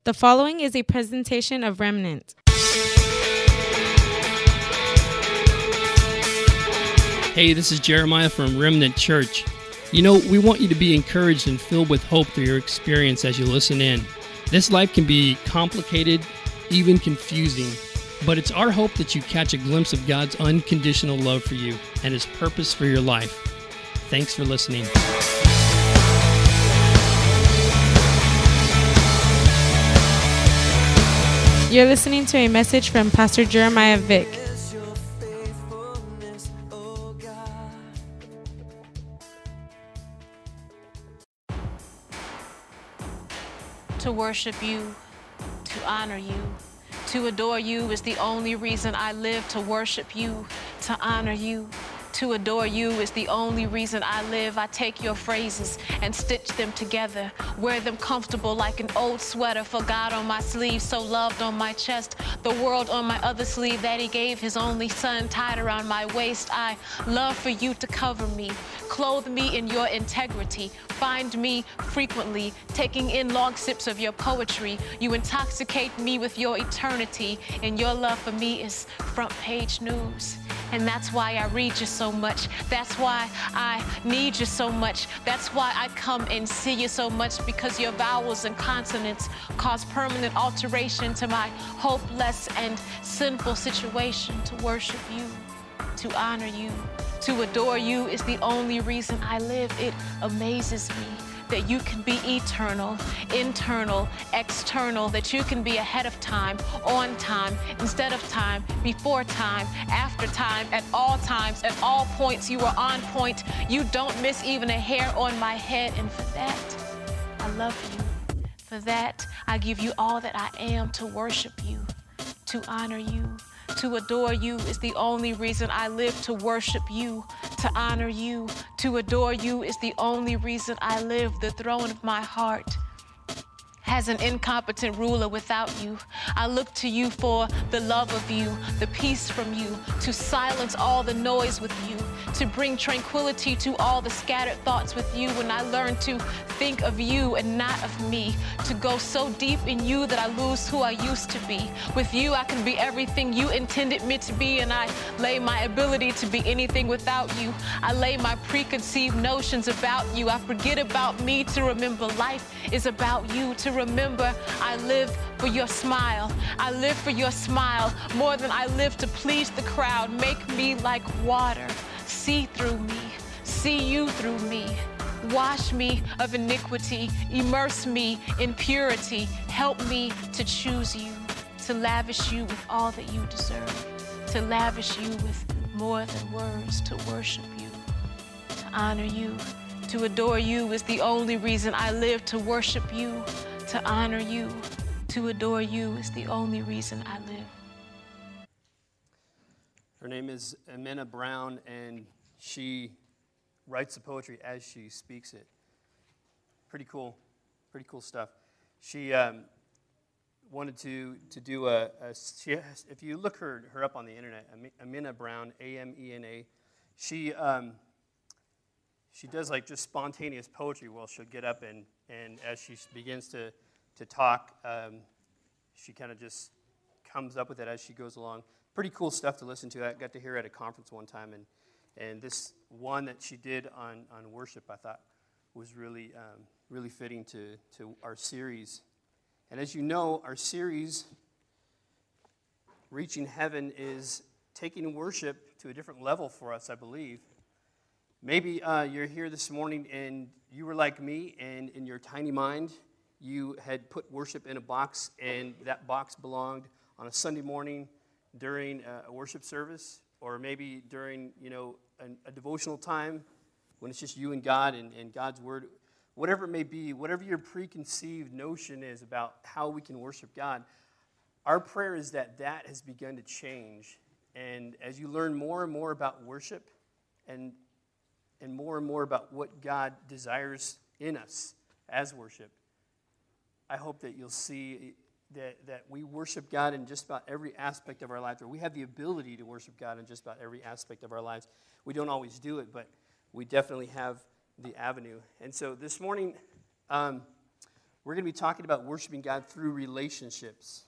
The following is a presentation of Remnant. Hey, this is Jeremiah from Remnant Church. You know, we want you to be encouraged and filled with hope through your experience as you listen in. This life can be complicated, even confusing, but it's our hope that you catch a glimpse of God's unconditional love for you and His purpose for your life. Thanks for listening. You're listening to a message from Pastor Jeremiah Vick. To worship you, to honor you, to adore you is the only reason I live. To worship you, to honor you, to adore you is the only reason I live. I take your phrases and stitch them together, wear them comfortable like an old sweater. For God on my sleeve, so loved on my chest, the world on my other sleeve that He gave His only Son, tied around my waist. I love for you to cover me, clothe me in your integrity, find me frequently, taking in long sips of your poetry. You intoxicate me with your eternity, and your love for me is front page news. And that's why I read you so much. That's why I need you so much. That's why I come and see you so much, because your vowels and consonants cause permanent alteration to my hopeless and sinful situation. To worship you, to honor you, to adore you is the only reason I live. It amazes me that you can be eternal, internal, external, that you can be ahead of time, on time, instead of time, before time, after time, at all times, at all points. You are on point. You don't miss even a hair on my head. And for that, I love you. For that, I give you all that I am. To worship you, to honor you, to adore you is the only reason I live. To worship you, to honor you, to adore you is the only reason I live. The throne of my heart has an incompetent ruler without you. I look to you for the love of you, the peace from you, to silence all the noise with you, to bring tranquility to all the scattered thoughts with you. When I learn to think of you and not of me, to go so deep in you that I lose who I used to be. With you, I can be everything you intended me to be, and I lay my ability to be anything without you. I lay my preconceived notions about you. I forget about me to remember life is about you. To remember, I live for your smile. I live for your smile more than I live to please the crowd. Make me like water. See through me. See you through me. Wash me of iniquity. Immerse me in purity. Help me to choose you, to lavish you with all that you deserve, to lavish you with more than words. To worship you, to honor you, to adore you is the only reason I live. To worship you, to honor you, to adore you is the only reason I live. Her name is Amina Brown, and she writes the poetry as she speaks it. Pretty cool stuff. She wanted to do if you look her up on the internet, Amina Brown, AMENA, she does like just spontaneous poetry. Well, she'll get up and as she begins to talk, she kind of just comes up with it as she goes along. Pretty cool stuff to listen to. I got to hear her at a conference one time, and this one that she did on worship, I thought was really fitting to our series. And as you know, our series, Reaching Heaven, is taking worship to a different level for us, I believe. Maybe you're here this morning and you were like me, and in your tiny mind, you had put worship in a box, and that box belonged on a Sunday morning during a worship service, or maybe during a devotional time when it's just you and God and God's Word. Whatever it may be, whatever your preconceived notion is about how we can worship God, our prayer is that has begun to change. And as you learn more and more about worship and more about what God desires in us as worship, I hope that you'll see that we worship God in just about every aspect of our life, or we have the ability to worship God in just about every aspect of our lives. We don't always do it, but we definitely have the avenue. And so this morning, we're We're going to be talking about worshiping God through relationships.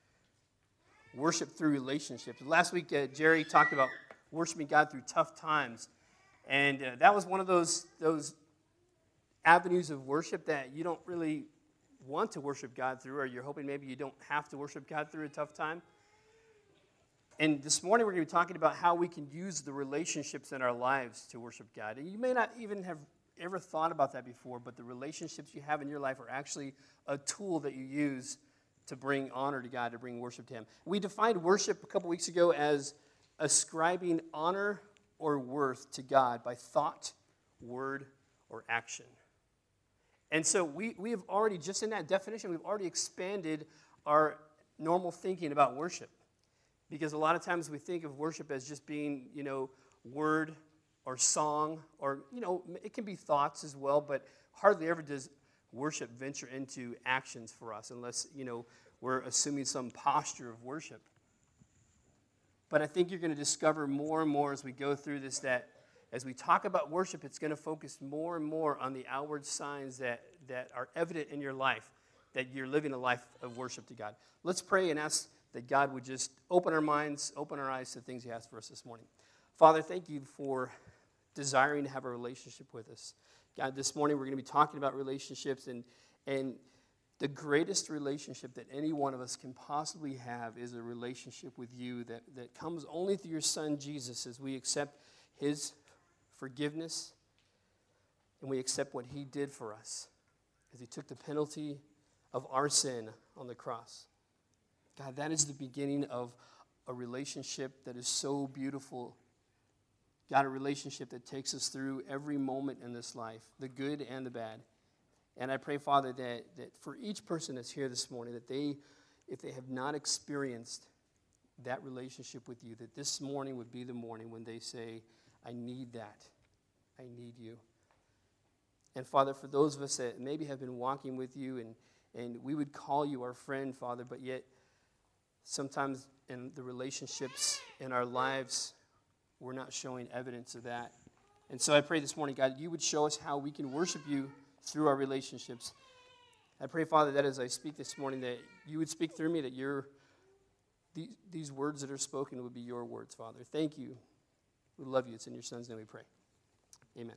Worship through relationships. Last week, Jerry talked about worshiping God through tough times. And that was one of those avenues of worship that you don't really want to worship God through, or you're hoping maybe you don't have to worship God through a tough time. And this morning, we're going to be talking about how we can use the relationships in our lives to worship God. And you may not even have ever thought about that before, but the relationships you have in your life are actually a tool that you use to bring honor to God, to bring worship to Him. We defined worship a couple weeks ago as ascribing honor or worth to God by thought, word, or action. And so we have already, just in that definition, we've already expanded our normal thinking about worship. Because a lot of times we think of worship as just being, word or song, or, it can be thoughts as well, but hardly ever does worship venture into actions for us unless, we're assuming some posture of worship. But I think you're going to discover more and more as we go through this that as we talk about worship, it's going to focus more and more on the outward signs that are evident in your life, that you're living a life of worship to God. Let's pray and ask that God would just open our minds, open our eyes to the things He has for us this morning. Father, thank you for desiring to have a relationship with us. God, this morning we're going to be talking about relationships, and the greatest relationship that any one of us can possibly have is a relationship with you that comes only through your Son, Jesus, as we accept His forgiveness and we accept what He did for us as He took the penalty of our sin on the cross. God, that is the beginning of a relationship that is so beautiful. God, a relationship that takes us through every moment in this life, the good and the bad. And I pray, Father, that for each person that's here this morning, that if they have not experienced that relationship with you, that this morning would be the morning when they say, I need that. I need you. And Father, for those of us that maybe have been walking with you and we would call you our friend, Father, but yet sometimes in the relationships in our lives, we're not showing evidence of that. And so I pray this morning, God, you would show us how we can worship you through our relationships. I pray, Father, that as I speak this morning, that you would speak through me, that these words that are spoken would be your words, Father. Thank you. We love you. It's in your Son's name we pray. Amen.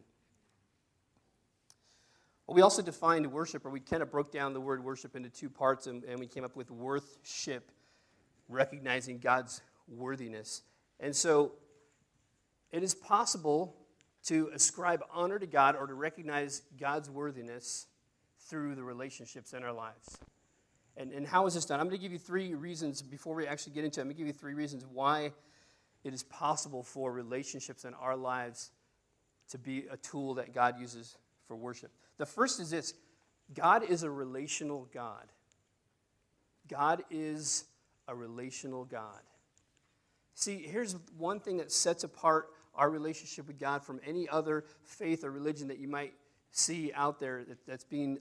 Well, we also defined worship, or we kind of broke down the word worship into two parts, and we came up with worthship, recognizing God's worthiness. And so it is possible to ascribe honor to God or to recognize God's worthiness through the relationships in our lives. And how is this done? I'm going to give you 3 reasons before we actually get into it. I'm going to give you 3 reasons why it is possible for relationships in our lives to be a tool that God uses for worship. The first is this: God is a relational God. God is a relational God. See, here's one thing that sets apart our relationship with God from any other faith or religion that you might see out there that's being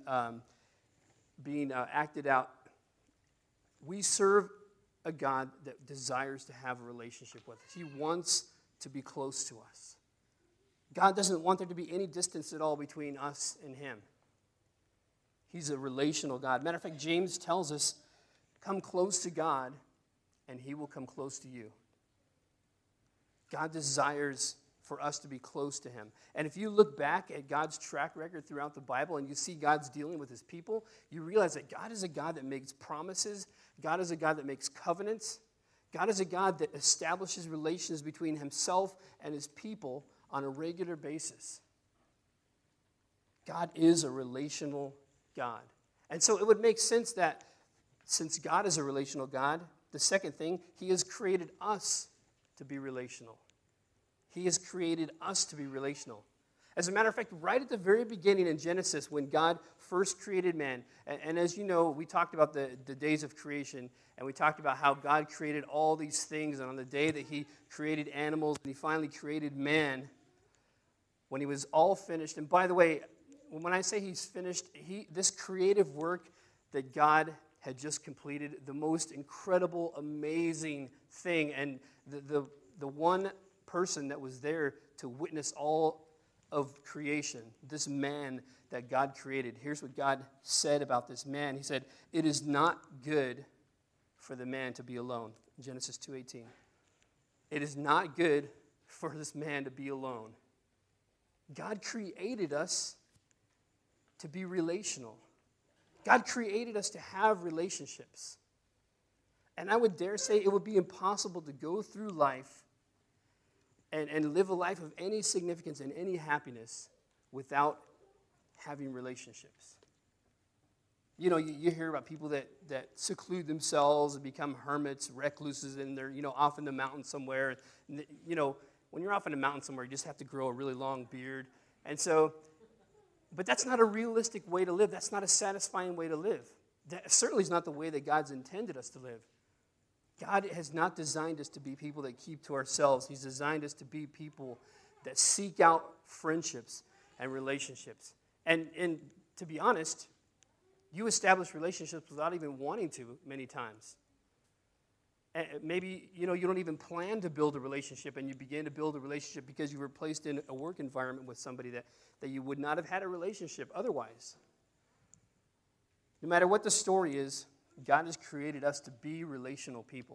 acted out. We serve a God that desires to have a relationship with us. He wants to be close to us. God doesn't want there to be any distance at all between us and Him. He's a relational God. Matter of fact, James tells us, come close to God, and He will come close to you. God desires for us to be close to Him. And if you look back at God's track record throughout the Bible and you see God's dealing with His people, you realize that God is a God that makes promises. God is a God that makes covenants. God is a God that establishes relations between Himself and His people on a regular basis. God is a relational God. And so it would make sense that since God is a relational God, the second thing, He has created us to be relational. He has created us to be relational. As a matter of fact, right at the very beginning in Genesis, when God first created man, and as you know, we talked about the days of creation, and we talked about how God created all these things, and on the day that He created animals, and He finally created man, when He was all finished. And by the way, when I say He's finished, this creative work that God had just completed, the most incredible, amazing thing, and the one person that was there to witness all of creation, this man that God created, here's what God said about this man. He said, "It is not good for the man to be alone." Genesis 2:18. It is not good for this man to be alone. God created us to be relational. God created us to have relationships. And I would dare say it would be impossible to go through life and live a life of any significance and any happiness without having relationships. You know, you hear about people that seclude themselves and become hermits, recluses, and they're, off in the mountains somewhere. You know, when you're off in the mountain somewhere, you just have to grow a really long beard. And so, but that's not a realistic way to live. That's not a satisfying way to live. That certainly is not the way that God's intended us to live. God has not designed us to be people that keep to ourselves. He's designed us to be people that seek out friendships and relationships. And to be honest, you establish relationships without even wanting to many times. And maybe, you don't even plan to build a relationship, and you begin to build a relationship because you were placed in a work environment with somebody that you would not have had a relationship otherwise. No matter what the story is, God has created us to be relational people.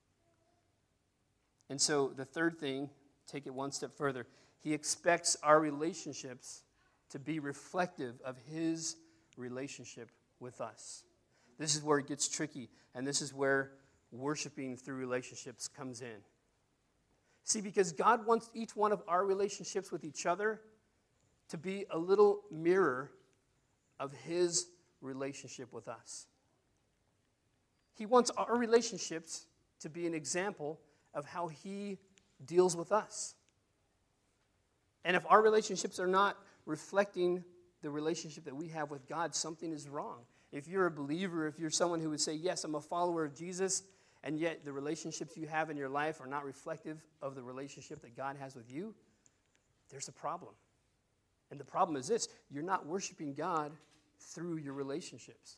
And so the third thing, take it one step further, He expects our relationships to be reflective of His relationship with us. This is where it gets tricky, and this is where worshiping through relationships comes in. See, because God wants each one of our relationships with each other to be a little mirror of His relationship with us. He wants our relationships to be an example of how He deals with us. And if our relationships are not reflecting the relationship that we have with God, something is wrong. If you're a believer, if you're someone who would say, yes, I'm a follower of Jesus, and yet the relationships you have in your life are not reflective of the relationship that God has with you, there's a problem. And the problem is this: you're not worshiping God through your relationships.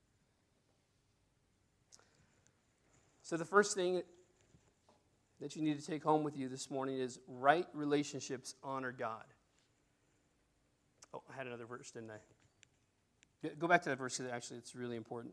So the first thing that you need to take home with you this morning is right relationships honor God. Oh, I had another verse, didn't I? Go back to that verse, actually, it's really important.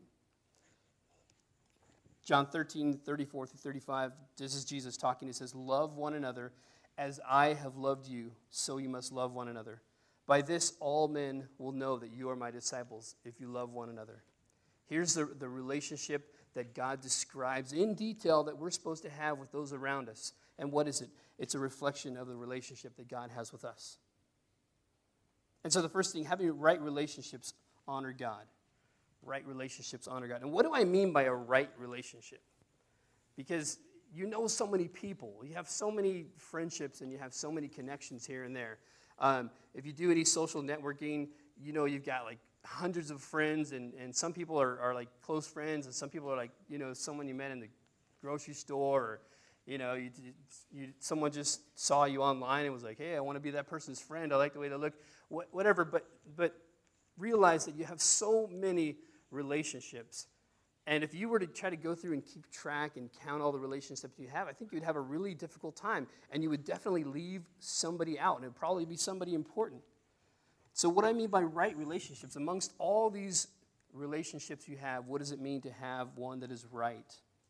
John 13:34-35, this is Jesus talking. He says, "Love one another as I have loved you, so you must love one another. By this all men will know that you are my disciples, if you love one another." Here's the relationship that God describes in detail that we're supposed to have with those around us. And what is it? It's a reflection of the relationship that God has with us. And so the first thing, having right relationships honor God. Right relationships honor God. And what do I mean by a right relationship? Because you know so many people. You have so many friendships and you have so many connections here and there. If you do any social networking, you've got like hundreds of friends, and some people are like close friends, and some people are like, someone you met in the grocery store, or, someone just saw you online and was like, hey, I want to be that person's friend. I like the way they look, whatever. But realize that you have so many relationships. And if you were to try to go through and keep track and count all the relationships you have, I think you'd have a really difficult time. And you would definitely leave somebody out, and it would probably be somebody important. So what I mean by right relationships, amongst all these relationships you have, what does it mean to have one that is right?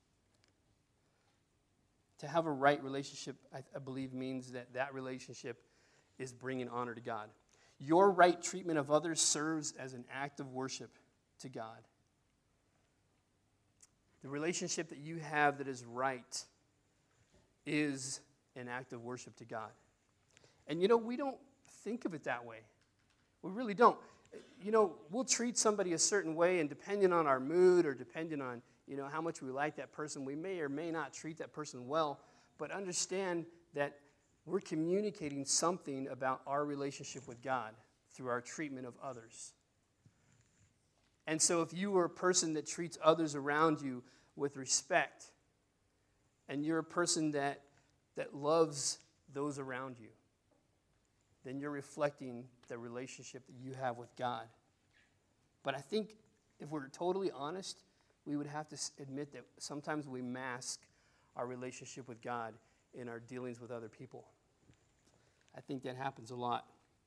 To have a right relationship, I believe, means that relationship is bringing honor to God. Your right treatment of others serves as an act of worship to God. The relationship that you have that is right is an act of worship to God. And we don't think of it that way. We really don't. We'll treat somebody a certain way, and depending on our mood or depending on, how much we like that person, we may or may not treat that person well, but understand that we're communicating something about our relationship with God through our treatment of others. And so if you are a person that treats others around you with respect, and you're a person that loves those around you, then you're reflecting the relationship that you have with God. But I think if we're totally honest, we would have to admit that sometimes we mask our relationship with God in our dealings with other people. I think that happens a lot.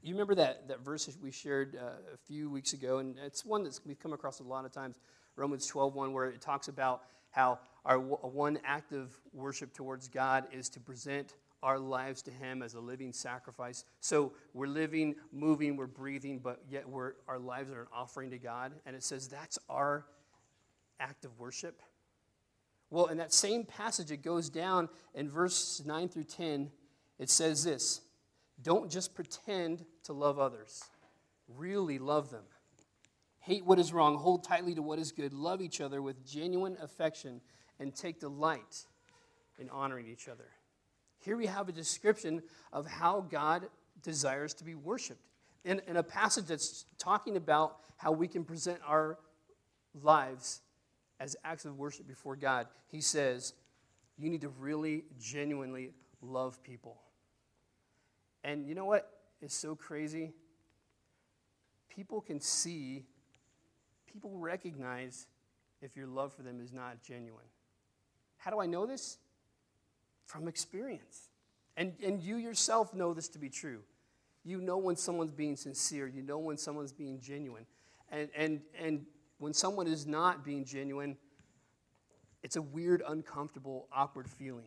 You remember that verse that we shared a few weeks ago, and it's one that we've come across a lot of times, Romans 12:1, where it talks about how our one act of worship towards God is to present our lives to Him as a living sacrifice. So we're living, moving, we're breathing, but yet our lives are an offering to God. And it says that's our act of worship. Well, in that same passage, it goes down in verse 9 through 10. It says this: don't just pretend to love others. Really love them. Hate what is wrong. Hold tightly to what is good. Love each other with genuine affection and take delight in honoring each other. Here we have a description of how God desires to be worshiped. In a passage that's talking about how we can present our lives as acts of worship before God, he says, you need to really, genuinely love people. And you know what is so crazy? People recognize if your love for them is not genuine. How do I know this? From experience. And you yourself know this to be true. You know when someone's being sincere. You know when someone's being genuine. And when someone is not being genuine, it's a weird, uncomfortable, awkward feeling.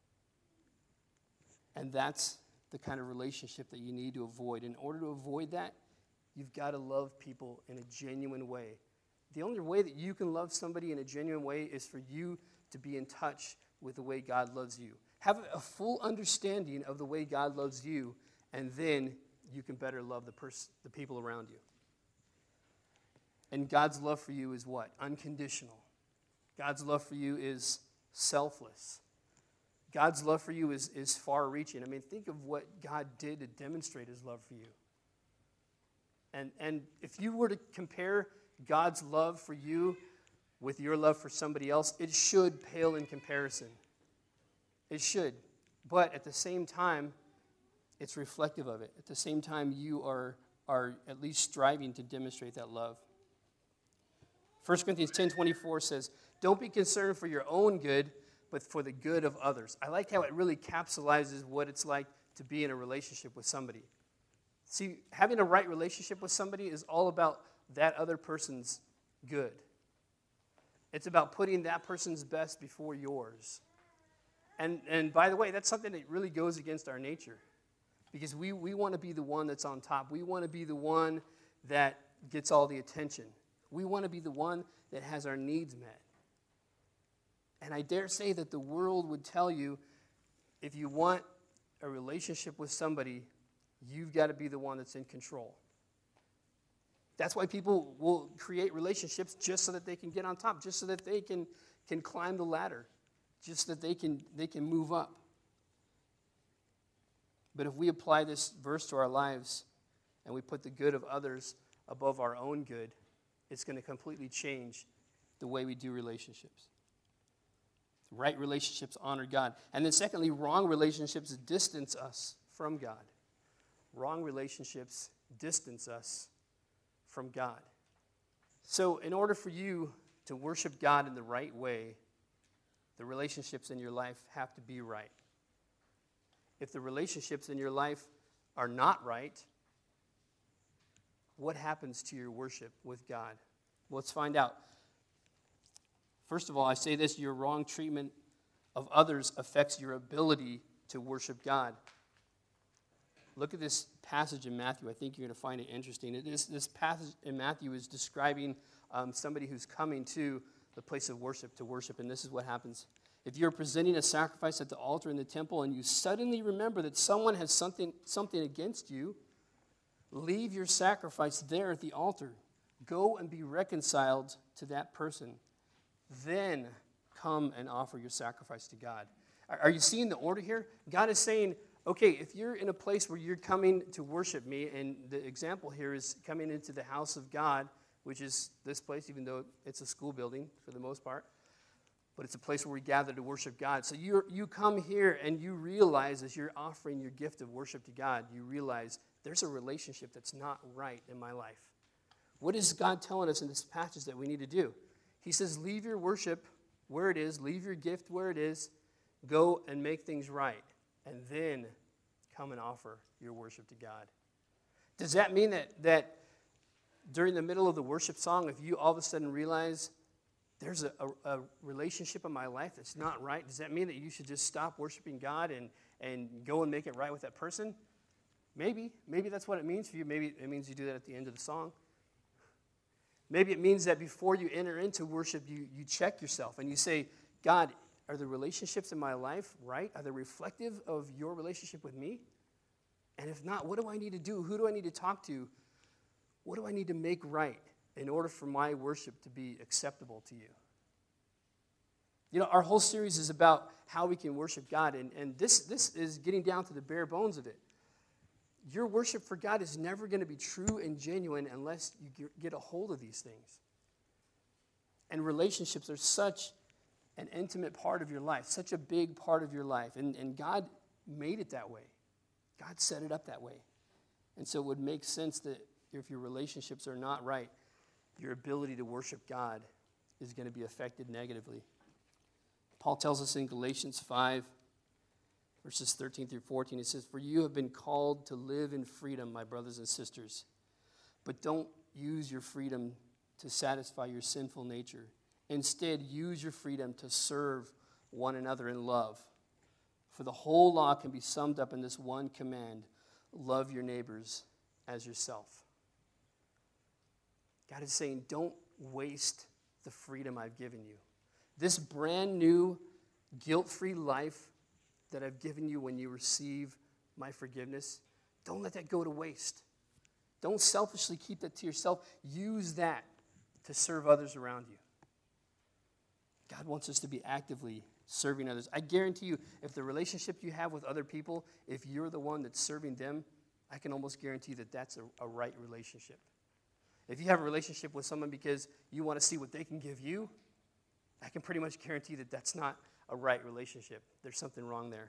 And that's the kind of relationship that you need to avoid. In order to avoid that, you've got to love people in a genuine way. The only way that you can love somebody in a genuine way is for you to be in touch with the way God loves you. Have a full understanding of the way God loves you, and then you can better love the people around you. And God's love for you is what? Unconditional. God's love for you is selfless. God's love for you is far-reaching. I mean, think of what God did to demonstrate His love for you. And if you were to compare God's love for you with your love for somebody else, it should pale in comparison. It should. But at the same time, it's reflective of it. At the same time, you are at least striving to demonstrate that love. 1 Corinthians 10:24 says, don't be concerned for your own good, but for the good of others. I like how it really capsulizes what it's like to be in a relationship with somebody. See, having a right relationship with somebody is all about that other person's good. It's about putting that person's best before yours. And by the way, that's something that really goes against our nature. Because we want to be the one that's on top. We want to be the one that gets all the attention. We want to be the one that has our needs met. And I dare say that the world would tell you, if you want a relationship with somebody, you've got to be the one that's in control. That's why people will create relationships just so that they can get on top, just so that they can climb the ladder, just so that they can move up. But if we apply this verse to our lives and we put the good of others above our own good, it's going to completely change the way we do relationships. Right relationships honor God. And then secondly, wrong relationships distance us from God. Wrong relationships distance us from God. So in order for you to worship God in the right way, the relationships in your life have to be right. If the relationships in your life are not right, what happens to your worship with God? Well, let's find out. First of all, I say this: your wrong treatment of others affects your ability to worship God. Look at this passage in Matthew. I think you're going to find it interesting. This passage in Matthew is describing somebody who's coming to the place of worship to worship, and this is what happens. If you're presenting a sacrifice at the altar in the temple and you suddenly remember that someone has something against you, leave your sacrifice there at the altar. Go and be reconciled to that person. Then come and offer your sacrifice to God. Are you seeing the order here? God is saying, okay, if you're in a place where you're coming to worship me, and the example here is coming into the house of God, which is this place, even though it's a school building for the most part, but it's a place where we gather to worship God. So you come here and you realize, as you're offering your gift of worship to God, you realize there's a relationship that's not right in my life. What is God telling us in this passage that we need to do? He says, leave your worship where it is, leave your gift where it is, go and make things right, and then come and offer your worship to God. Does that mean that during the middle of the worship song, if you all of a sudden realize there's a relationship in my life that's not right, does that mean that you should just stop worshiping God and go and make it right with that person? Maybe. Maybe that's what it means for you. Maybe it means you do that at the end of the song. Maybe it means that before you enter into worship, you check yourself and you say, God, are the relationships in my life right? Are they reflective of your relationship with me? And if not, what do I need to do? Who do I need to talk to? What do I need to make right in order for my worship to be acceptable to you? You know, our whole series is about how we can worship God, and this is getting down to the bare bones of it. Your worship for God is never going to be true and genuine unless you get a hold of these things. And relationships are such an intimate part of your life, such a big part of your life, and God made it that way. God set it up that way. And so it would make sense that if your relationships are not right, your ability to worship God is going to be affected negatively. Paul tells us in Galatians 5, verses 13 through 14, it says, "For you have been called to live in freedom, my brothers and sisters. But don't use your freedom to satisfy your sinful nature. Instead, use your freedom to serve one another in love. For the whole law can be summed up in this one command: love your neighbors as yourself." God is saying, don't waste the freedom I've given you. This brand new, guilt-free life that I've given you when you receive my forgiveness, don't let that go to waste. Don't selfishly keep that to yourself. Use that to serve others around you. God wants us to be actively serving others. I guarantee you, if the relationship you have with other people, if you're the one that's serving them, I can almost guarantee that that's a right relationship. If you have a relationship with someone because you want to see what they can give you, I can pretty much guarantee that that's not a right relationship. There's something wrong there.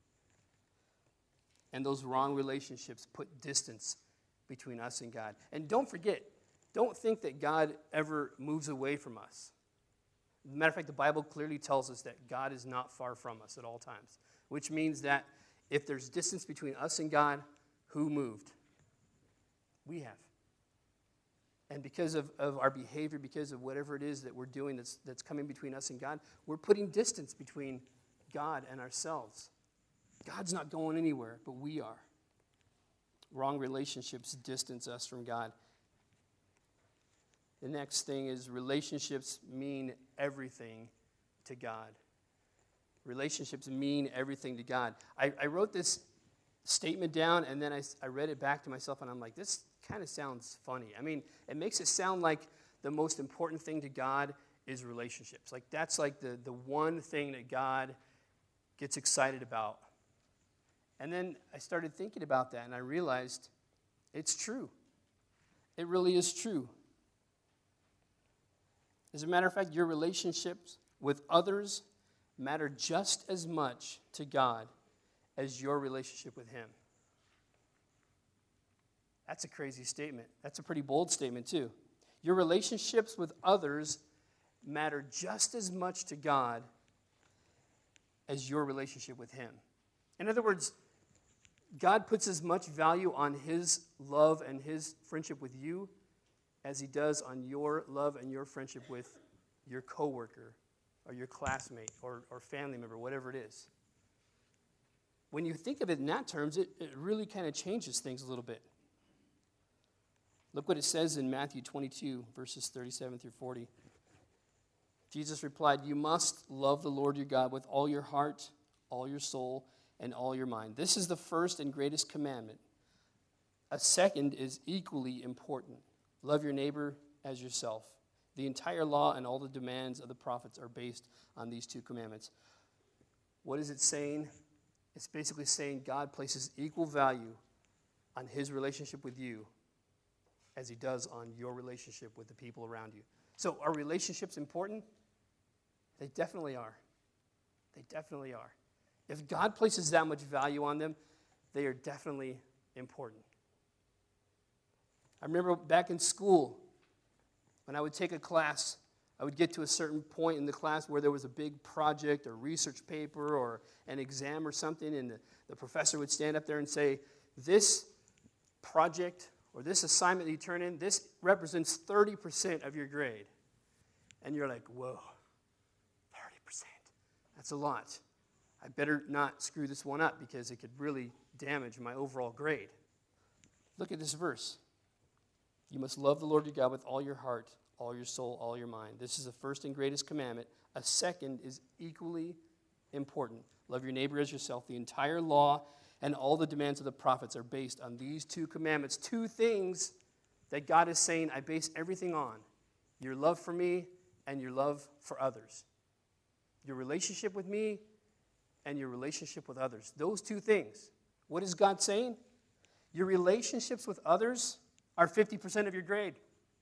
And those wrong relationships put distance between us and God. And don't forget, don't think that God ever moves away from us. As a matter of fact, the Bible clearly tells us that God is not far from us at all times, which means that if there's distance between us and God, who moved? We have. And because of our behavior, because of whatever it is that we're doing that's coming between us and God, we're putting distance between God and ourselves. God's not going anywhere, but we are. Wrong relationships distance us from God. The next thing is relationships mean everything to God. Relationships mean everything to God. I wrote this statement down, and then I read it back to myself, and I'm like, this kind of sounds funny. I mean, it makes it sound like the most important thing to God is relationships. Like, that's like the one thing that God gets excited about. And then I started thinking about that, and I realized it's true. It really is true. As a matter of fact, your relationships with others matter just as much to God as your relationship with Him. That's a crazy statement. That's a pretty bold statement, too. Your relationships with others matter just as much to God as your relationship with Him. In other words, God puts as much value on His love and His friendship with you as He does on your love and your friendship with your coworker or your classmate or family member, whatever it is. When you think of it in that terms, it really kind of changes things a little bit. Look what it says in Matthew 22, verses 37 through 40. Jesus replied, "You must love the Lord your God with all your heart, all your soul, and all your mind. This is the first and greatest commandment. A second is equally important. Love your neighbor as yourself. The entire law and all the demands of the prophets are based on these two commandments." What is it saying? It's basically saying God places equal value on His relationship with you as He does on your relationship with the people around you. So are relationships important? They definitely are. They definitely are. If God places that much value on them, they are definitely important. I remember back in school, when I would take a class, I would get to a certain point in the class where there was a big project or research paper or an exam or something, and the professor would stand up there and say, this project or this assignment that you turn in, this represents 30% of your grade. And you're like, whoa, 30%. That's a lot. I better not screw this one up because it could really damage my overall grade. Look at this verse. You must love the Lord your God with all your heart, all your soul, all your mind. This is the first and greatest commandment. A second is equally important. Love your neighbor as yourself. The entire law and all the demands of the prophets are based on these two commandments. Two things that God is saying I base everything on. Your love for me and your love for others. Your relationship with me and your relationship with others. Those two things. What is God saying? Your relationships with others are 50% of your grade.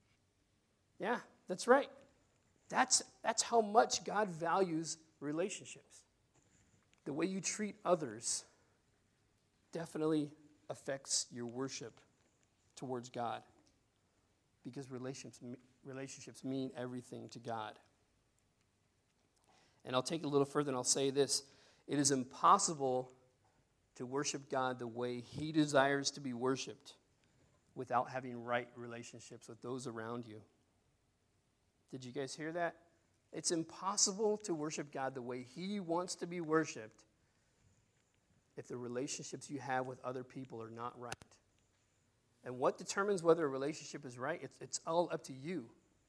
Yeah, that's right. That's how much God values relationships. The way you treat others definitely affects your worship towards God, because relationships mean everything to God. And I'll take it a little further and I'll say this. It is impossible to worship God the way He desires to be worshiped without having right relationships with those around you. Did you guys hear that? It's impossible to worship God the way He wants to be worshiped if the relationships you have with other people are not right. And what determines whether a relationship is right? It's all up to you.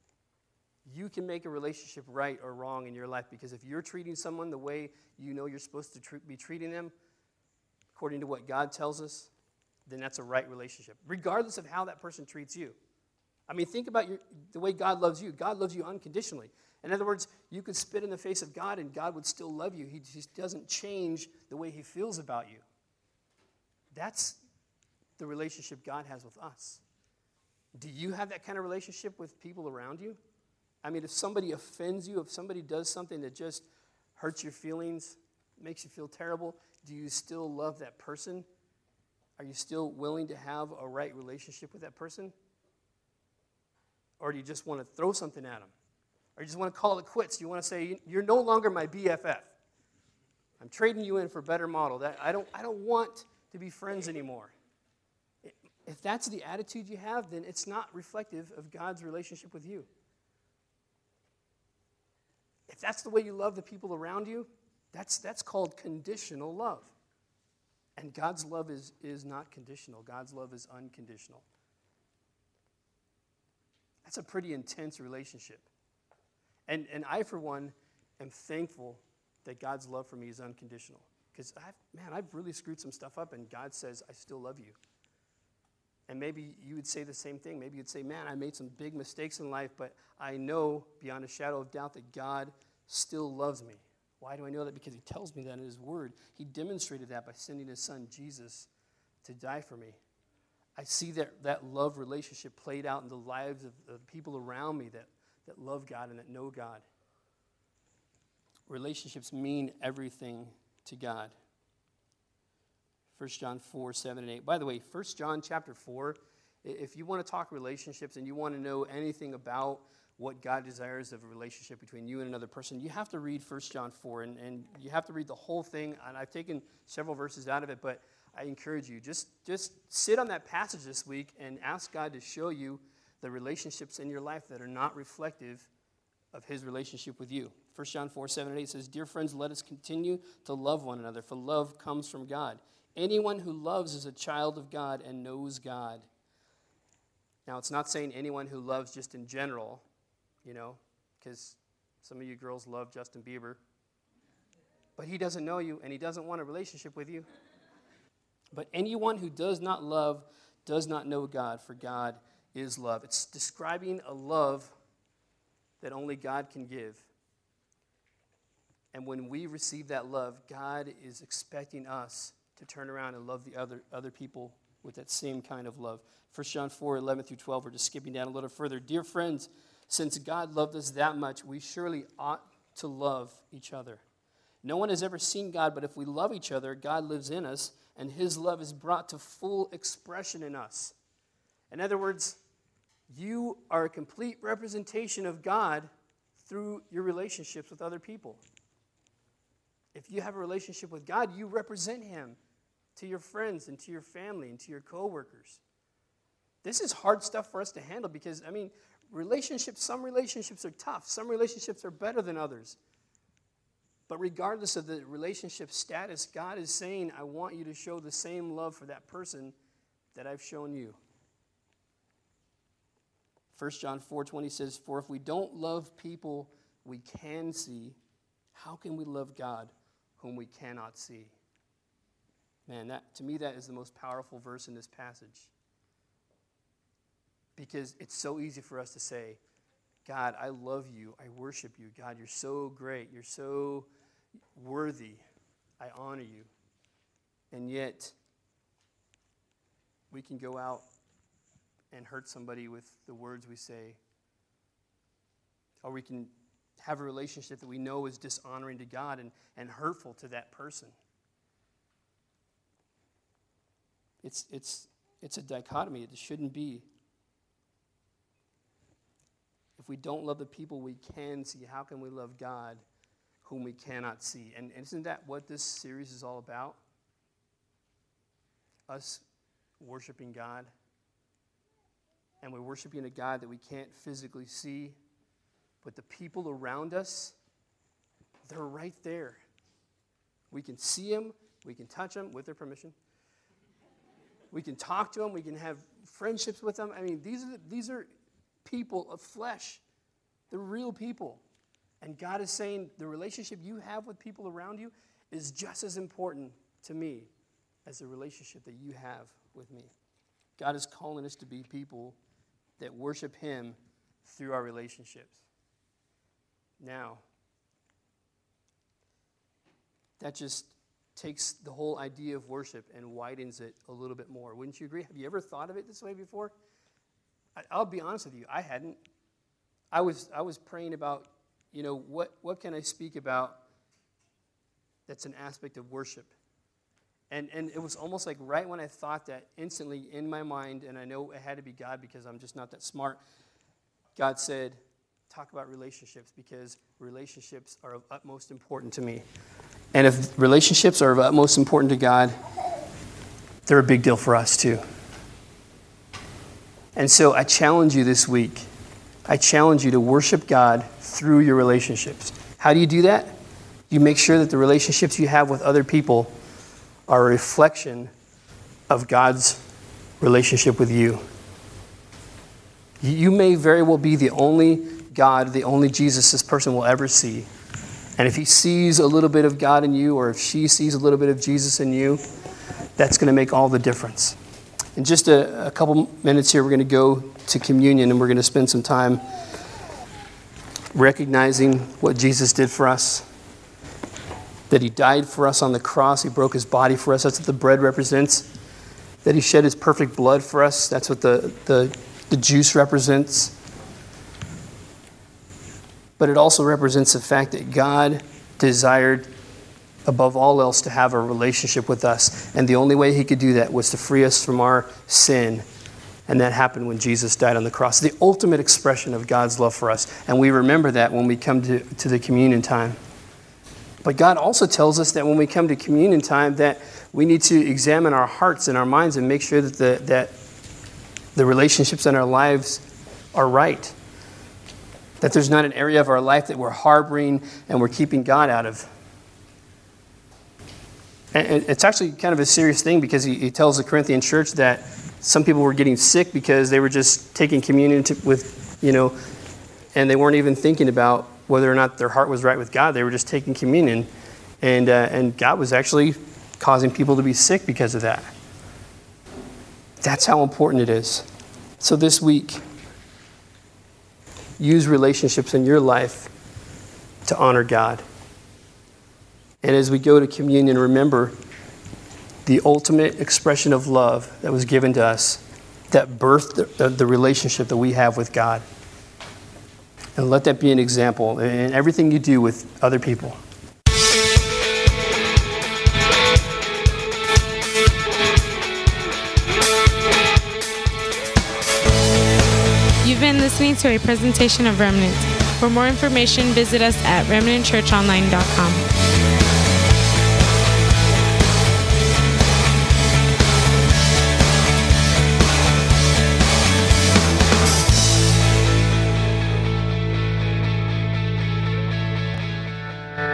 You can make a relationship right or wrong in your life, because if you're treating someone the way you know you're supposed to be treating them, according to what God tells us, then that's a right relationship, regardless of how that person treats you. I mean, think about the way God loves you. God loves you unconditionally. In other words, you could spit in the face of God and God would still love you. He just doesn't change the way He feels about you. That's the relationship God has with us. Do you have that kind of relationship with people around you? I mean, if somebody offends you, if somebody does something that just hurts your feelings, makes you feel terrible, do you still love that person? Are you still willing to have a right relationship with that person? Or do you just want to throw something at them? Or you just want to call it quits? You want to say, you're no longer my BFF. I'm trading you in for a better model. I don't want to be friends anymore. If that's the attitude you have, then it's not reflective of God's relationship with you. If that's the way you love the people around you, that's called conditional love. And God's love is not conditional. God's love is unconditional. That's a pretty intense relationship. And I, for one, am thankful that God's love for me is unconditional. Because, I've really screwed some stuff up, and God says, I still love you. And maybe you would say the same thing. Maybe you'd say, man, I made some big mistakes in life, but I know beyond a shadow of doubt that God still loves me. Why do I know that? Because He tells me that in His Word. He demonstrated that by sending His Son, Jesus, to die for me. I see that love relationship played out in the lives of the people around me that love God and that know God. Relationships mean everything to God. 1 John 4, 7 and 8. By the way, 1 John chapter 4, if you want to talk relationships and you want to know anything about what God desires of a relationship between you and another person, you have to read 1 John 4, and you have to read the whole thing. And I've taken several verses out of it, but I encourage you, just sit on that passage this week and ask God to show you the relationships in your life that are not reflective of His relationship with you. 1 John 4, 7 and 8 says, Dear friends, let us continue to love one another, for love comes from God. Anyone who loves is a child of God and knows God. Now, it's not saying anyone who loves just in general, because some of you girls love Justin Bieber. But he doesn't know you, and he doesn't want a relationship with you. But anyone who does not love does not know God, for God is love. It's describing a love that only God can give. And when we receive that love, God is expecting us to turn around and love the other people with that same kind of love. 1 John 4, 11 through 12, we're just skipping down a little further. Dear friends, since God loved us that much, we surely ought to love each other. No one has ever seen God, but if we love each other, God lives in us, and His love is brought to full expression in us. In other words, you are a complete representation of God through your relationships with other people. If you have a relationship with God, you represent Him to your friends and to your family and to your coworkers. This is hard stuff for us to handle because, I mean, some relationships are tough. Some relationships are better than others. But regardless of the relationship status, God is saying, I want you to show the same love for that person that I've shown you. 1 John 4:20 says, for if we don't love people we can see, how can we love God whom we cannot see? Man, to me, that is the most powerful verse in this passage. Because it's so easy for us to say, God, I love you. I worship you. God, you're so great. You're so worthy. I honor you. And yet, we can go out and hurt somebody with the words we say. Or we can have a relationship that we know is dishonoring to God and hurtful to that person. It's a dichotomy. It shouldn't be. If we don't love the people we can see, how can we love God whom we cannot see? And isn't that what this series is all about? Us worshiping God. And we're worshiping a God that we can't physically see. But the people around us, they're right there. We can see them. We can touch them with their permission. We can talk to them. We can have friendships with them. I mean, these are people of flesh. They're real people. And God is saying the relationship you have with people around you is just as important to me as the relationship that you have with me. God is calling us to be people that worship Him through our relationships. Now, that just takes the whole idea of worship and widens it a little bit more. Wouldn't you agree? Have you ever thought of it this way before? I'll be honest with you, I hadn't. I was praying about, what can I speak about that's an aspect of worship? And it was almost like right when I thought that, instantly in my mind, and I know it had to be God because I'm just not that smart, God said, talk about relationships because relationships are of utmost importance to me. And if relationships are of utmost importance to God, they're a big deal for us too. And so I challenge you this week. I challenge you to worship God through your relationships. How do you do that? You make sure that the relationships you have with other people are a reflection of God's relationship with you. You may very well be the only God, the only Jesus this person will ever see. And if he sees a little bit of God in you, or if she sees a little bit of Jesus in you, that's going to make all the difference. In just a couple minutes here, we're going to go to communion, and we're going to spend some time recognizing what Jesus did for us, that he died for us on the cross. He broke his body for us. That's what the bread represents. That he shed his perfect blood for us. That's what the juice represents. But it also represents the fact that God desired, above all else, to have a relationship with us. And the only way he could do that was to free us from our sin. And that happened when Jesus died on the cross. The ultimate expression of God's love for us. And we remember that when we come to the communion time. But God also tells us that when we come to communion time, that we need to examine our hearts and our minds and make sure that the relationships in our lives are right. That there's not an area of our life that we're harboring and we're keeping God out of. And it's actually kind of a serious thing because he tells the Corinthian church that some people were getting sick because they were just taking communion and they weren't even thinking about whether or not their heart was right with God. They were just taking communion. And God was actually causing people to be sick because of that. That's how important it is. So this week, use relationships in your life to honor God. And as we go to communion, remember the ultimate expression of love that was given to us, that birthed the relationship that we have with God. And let that be an example in everything you do with other people. You've been listening to a presentation of Remnant. For more information, visit us at remnantchurchonline.com.